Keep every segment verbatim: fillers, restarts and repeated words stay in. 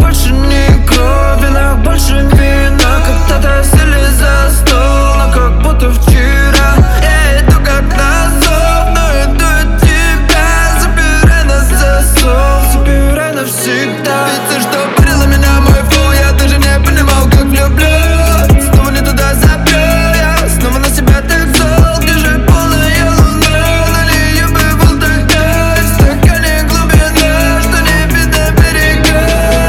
больше не кровь, в венах больше вина. Когда-то сели за стол, но как будто вчера. Я иду как на зов, но иду от тебя. Запирай на засов, запирай навсегда. Ведь ты что подарила меня, мой фу, я даже не понимал, как влюблю. Снова не туда забью, я снова на себя так зол. Где же полная луна, на нее бы был тогда. В стакане глубина, что не видно берега.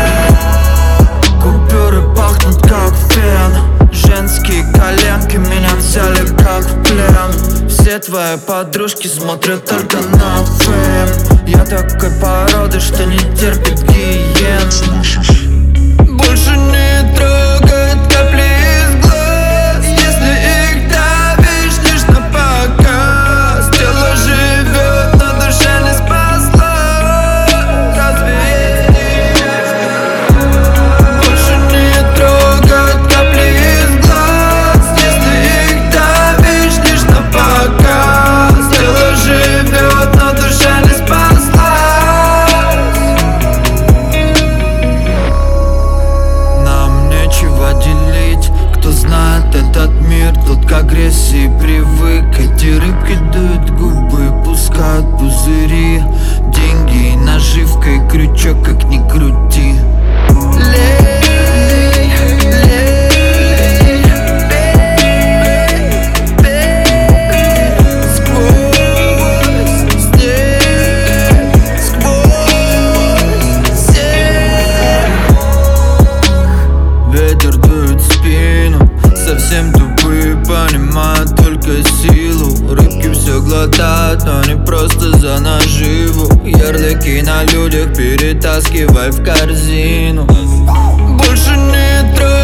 Купюры пахнут как фен, женские коленки меня взяли как в плен. Все твои подружки смотрят только на фэм. Я такой породы, что не терпит гиен. Больше не трогает капли из глаз, если их давишь лишь на показ. Тело живет, но душа не спасла. Разве больше не трогает капли из глаз, если их давишь лишь на показ. Тело живет, но душа не спасла. Кто знает этот мир, тот к агрессии привык. Эти рыбки дуют губы, пускают пузыри. Деньги и наживка, и крючок, как ни крути. Лей, лей, бей, бей. Сквозь снег, сквозь снег. Ветер дует в спину, совсем тупые, понимают только силу. Рыбки все глотают, но не просто за наживу. Ярлыки на людях перетаскивай в корзину. Больше не трогай